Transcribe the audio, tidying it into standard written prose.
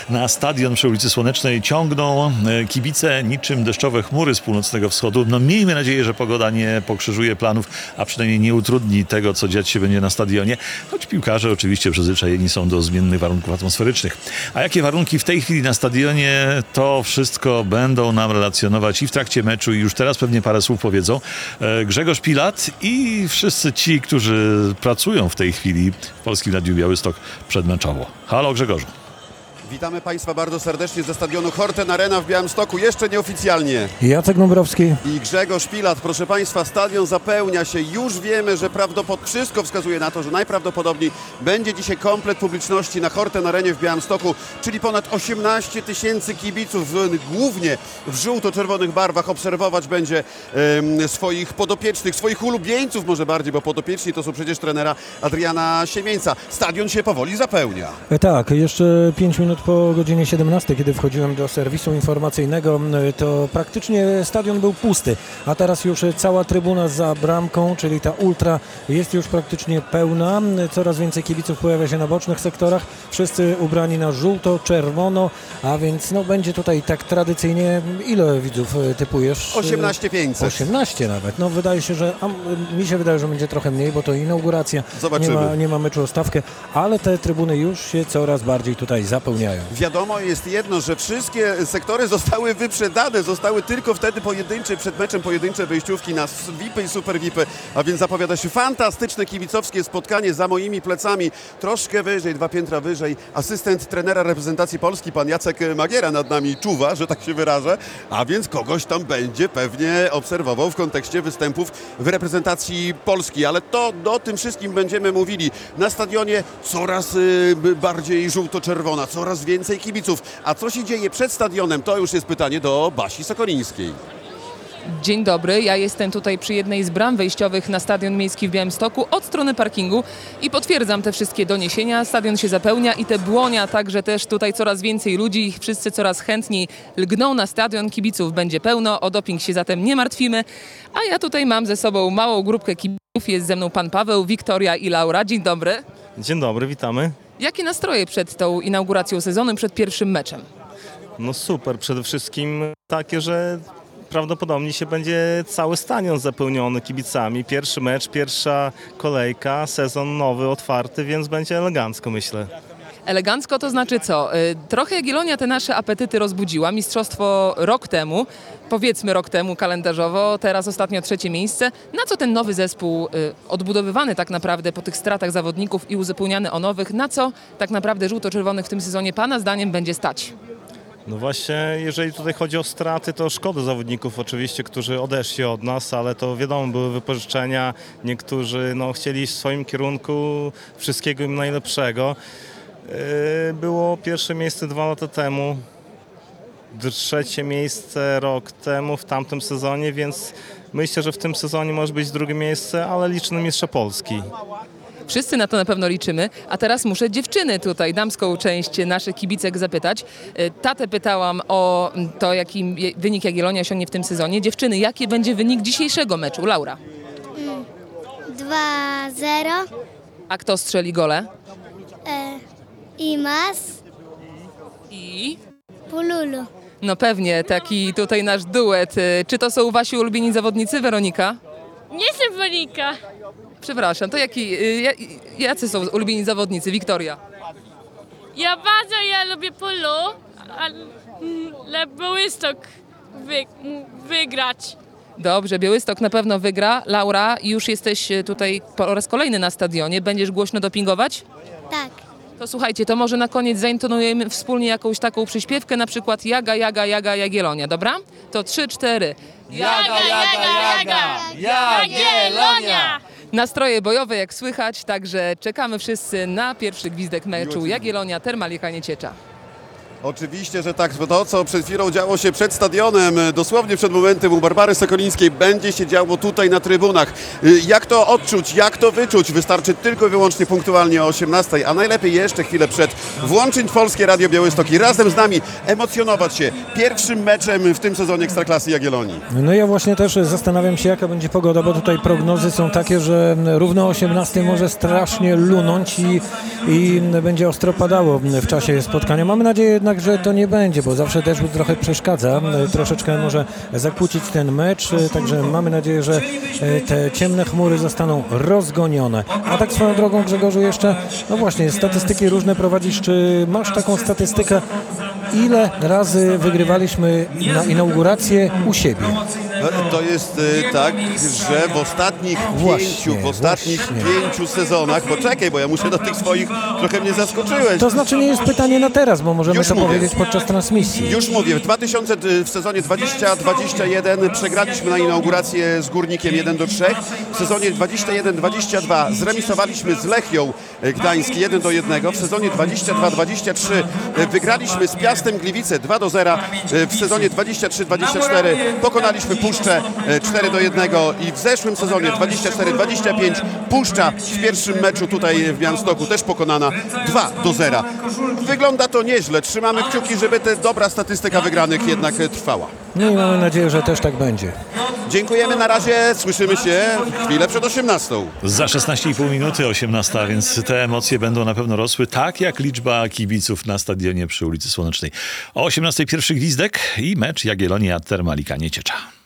Na stadion przy ulicy Słonecznej ciągną kibice niczym deszczowe chmury z północnego wschodu. No miejmy nadzieję, że pogoda nie pokrzyżuje planów, a przynajmniej nie utrudni tego, co dziać się będzie na stadionie. Choć piłkarze oczywiście przyzwyczajeni są do zmiennych warunków atmosferycznych. A jakie warunki w tej chwili na stadionie, to wszystko będą nam relacjonować i w trakcie meczu, i już teraz pewnie parę słów powiedzą Grzegorz Pilat i wszyscy ci, którzy pracują w tej chwili w Polskim Radiu Białystok przedmeczowo. Halo Grzegorzu. Witamy Państwa bardzo serdecznie ze stadionu Horten Arena w Białymstoku, jeszcze nieoficjalnie. Jacek Dąbrowski I Grzegorz Pilat. Proszę Państwa, stadion zapełnia się. Już wiemy, że wszystko wskazuje na to, że najprawdopodobniej będzie dzisiaj komplet publiczności na Horten Arenie w Białymstoku, czyli ponad 18 tysięcy kibiców, głównie w żółto-czerwonych barwach. Obserwować będzie swoich podopiecznych, swoich ulubieńców może bardziej, bo podopieczni to są przecież trenera Adriana Siemieńca. Stadion się powoli zapełnia. Tak, jeszcze 5 minut po godzinie 17, kiedy wchodziłem do serwisu informacyjnego, to praktycznie stadion był pusty, a teraz już cała trybuna za bramką, czyli ta ultra, jest już praktycznie pełna. Coraz więcej kibiców pojawia się na bocznych sektorach, wszyscy ubrani na żółto-czerwono, a więc no, będzie tutaj tak tradycyjnie. Ile widzów typujesz? 18,500. 18 nawet. No wydaje się, że mi się wydaje, że będzie trochę mniej, bo to inauguracja. Zobaczymy. Nie ma meczu o stawkę, ale te trybuny już się coraz bardziej tutaj zapełniają. Wiadomo jest jedno, że wszystkie sektory zostały wyprzedane, zostały tylko wtedy przed meczem pojedyncze wejściówki na VIPy i Super VIPy, a więc zapowiada się fantastyczne kibicowskie spotkanie za moimi plecami, troszkę wyżej, 2 piętra wyżej, asystent trenera reprezentacji Polski, pan Jacek Magiera nad nami czuwa, że tak się wyrażę, a więc kogoś tam będzie pewnie obserwował w kontekście występów w reprezentacji Polski, ale to o tym wszystkim będziemy mówili. Na stadionie coraz bardziej żółto-czerwona, coraz więcej kibiców. A co się dzieje przed stadionem? To już jest pytanie do Basi Sokolińskiej. Dzień dobry, ja jestem tutaj przy jednej z bram wejściowych na Stadion Miejski w Białymstoku od strony parkingu i potwierdzam te wszystkie doniesienia. Stadion się zapełnia i te Błonia, także też tutaj coraz więcej ludzi, wszyscy coraz chętniej lgną na stadion, kibiców będzie pełno, o doping się zatem nie martwimy, a ja tutaj mam ze sobą małą grupkę kibiców, jest ze mną pan Paweł, Wiktoria i Laura. Dzień dobry. Dzień dobry, witamy. Jakie nastroje przed tą inauguracją sezonu, przed pierwszym meczem? No super, przede wszystkim takie, że prawdopodobnie się będzie cały stadion zapełniony kibicami. Pierwszy mecz, pierwsza kolejka, sezon nowy, otwarty, więc będzie elegancko, myślę. Elegancko to znaczy co? Trochę Jagiellonia te nasze apetyty rozbudziła. Mistrzostwo rok temu, powiedzmy rok temu kalendarzowo, teraz ostatnio 3. miejsce. Na co ten nowy zespół, odbudowywany tak naprawdę po tych stratach zawodników i uzupełniany o nowych, na co tak naprawdę żółto-czerwonych w tym sezonie Pana zdaniem będzie stać? No właśnie, jeżeli tutaj chodzi o straty, to szkoda zawodników oczywiście, którzy odeszli od nas, ale to wiadomo, były wypożyczenia. Niektórzy chcieli iść w swoim kierunku, wszystkiego im najlepszego. Było pierwsze miejsce 2 lata temu, 3. miejsce rok temu w tamtym sezonie, więc myślę, że w tym sezonie może być 2. miejsce, ale liczę na mistrza Polski. Wszyscy na to na pewno liczymy, a teraz muszę dziewczyny tutaj, damską część naszych kibicek zapytać. Tatę pytałam o to, jaki wynik Jagiellonia osiągnie w tym sezonie. Dziewczyny, jaki będzie wynik dzisiejszego meczu? Laura. 2-0. A kto strzeli gole? Imas. I? Pululu. No pewnie, taki tutaj nasz duet. Czy to są wasi ulubieni zawodnicy, Weronika? Nie jestem Weronika. Przepraszam, to jacy są ulubieni zawodnicy? Wiktoria. Ja lubię Pulu, ale Białystok wygrać. Dobrze, Białystok na pewno wygra. Laura, już jesteś tutaj po raz kolejny na stadionie. Będziesz głośno dopingować? Tak. To słuchajcie, to może na koniec zaintonujemy wspólnie jakąś taką przyśpiewkę, na przykład Jaga, Jaga, Jaga, Jagiellonia, dobra? To 3, 4. Jaga, Jaga, Jaga, Jagiellonia! Nastroje bojowe jak słychać, także czekamy wszyscy na pierwszy gwizdek meczu Jagiellonia Termalika Nieciecza. Oczywiście, że tak, bo to, co przed chwilą działo się przed stadionem, dosłownie przed momentem u Barbary Sokolińskiej, będzie się działo tutaj na trybunach. Jak to odczuć, jak to wyczuć? Wystarczy tylko i wyłącznie punktualnie o 18:00, a najlepiej jeszcze chwilę przed, włączyć Polskie Radio Białystok i razem z nami emocjonować się pierwszym meczem w tym sezonie Ekstraklasy Jagiellonii. No ja właśnie też zastanawiam się, jaka będzie pogoda, bo tutaj prognozy są takie, że równo o 18:00 może strasznie lunąć i będzie ostro padało w czasie spotkania. Mamy nadzieję jednak, jednak, że to nie będzie, bo zawsze deszcz trochę przeszkadza, troszeczkę może zakłócić ten mecz, także mamy nadzieję, że te ciemne chmury zostaną rozgonione. A tak swoją drogą, Grzegorzu, jeszcze, no właśnie, statystyki różne prowadzisz. Czy masz taką statystykę, ile razy wygrywaliśmy na inaugurację u siebie? To jest tak, że w ostatnich pięciu sezonach, poczekaj, bo ja muszę do tych swoich, trochę mnie zaskoczyłeś. To znaczy nie jest pytanie na teraz, bo możemy Już to mówię. powiedzieć podczas transmisji. Już mówię, w sezonie 20-21 przegraliśmy na inaugurację z Górnikiem 1-3. W sezonie 21-22 zremisowaliśmy z Lechią Gdańsk 1-1. W sezonie 22-23 wygraliśmy z Piastem Gliwice 2-0. W sezonie 23-24 pokonaliśmy Puszczę 4-1 i w zeszłym sezonie 24-25 Puszcza w pierwszym meczu tutaj w Białymstoku też pokonana 2-0. Wygląda to nieźle. Trzymamy kciuki, żeby ta dobra statystyka wygranych jednak trwała. No i mamy nadzieję, że też tak będzie. Dziękujemy na razie. Słyszymy się chwilę przed 18. Za 16,5 minuty 18, a więc te emocje będą na pewno rosły, tak jak liczba kibiców na stadionie przy ulicy Słonecznej. O 18 pierwszy gwizdek i mecz Jagiellonia Termalika Nieciecza.